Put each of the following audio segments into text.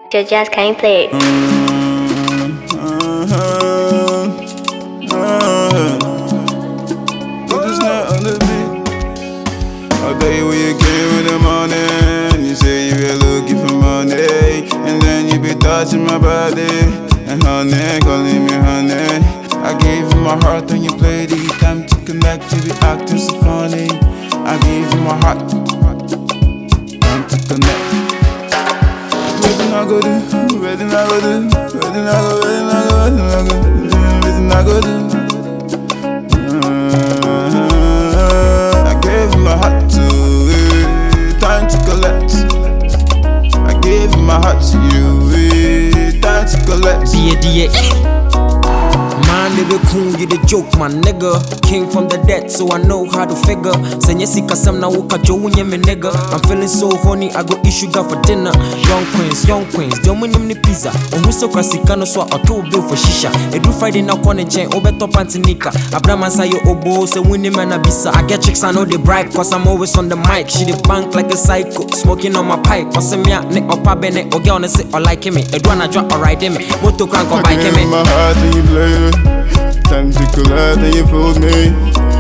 Just can't play it. Just not on the beat. All day when you came in the morning, you say you were looking for money, and then you be touching my body, and honey, calling me honey. I gave you my heart and you played it. Time to connect, you be acting so funny. I gave you my heart, time to connect. Wetin I go do? Wetin I go do? Wetin I go? Wetin I go? Wetin I go do? I gave you my heart to you. Time to collect. I gave you my heart to you. Time to collect. Man, they be cool, you the joke, my nigga. Came from the dead, so I know how to figure. Senye sika sam na woka jo unye me nigga. I'm feeling so horny, I go eat sugar for dinner. Young queens, don't win them ni pizza. On who so krasikano so I told bill for shisha. Edu Friday na kwane chain, obe top antinika. Abraham say yo obo, say winning man abisa. I get chicks, I know they brag, cause I'm always on the mic. She the bank like a psycho, smoking on my pipe. Cause me a ne opa bene, oge on say or like me. Edu na drop or ride me. Moto crank or bike me. My heart and you play it. Time to collide and you fooled me.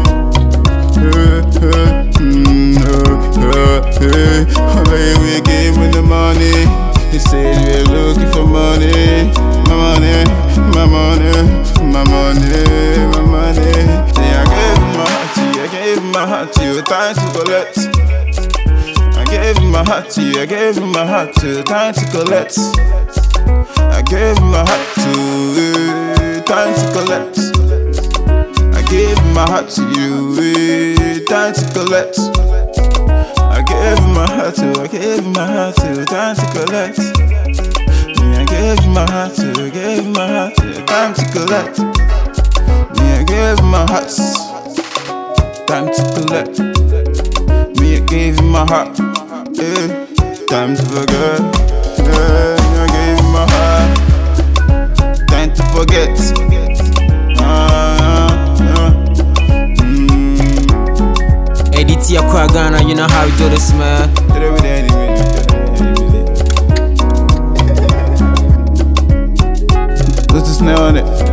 All day we came with the money. You said you were looking for money. My money, my money, my money, my money. Then I gave you my heart to you, I gave you my heart to you. Time to collect. I gave you my heart to you, I gave you my heart to you. Time to collect. I gave you my heart to you. Time to collect. I gave my heart to you. Time to collect. I gave my heart to, I gave my heart to. Time to collect. I gave my heart to, I gave my heart to. Time to collect. I gave my heart. Time to collect. I gave my heart. Time to forget. I gave my heart. Time to forget. Edit your Ghana, you know how we do this, man. Let's just nail on it.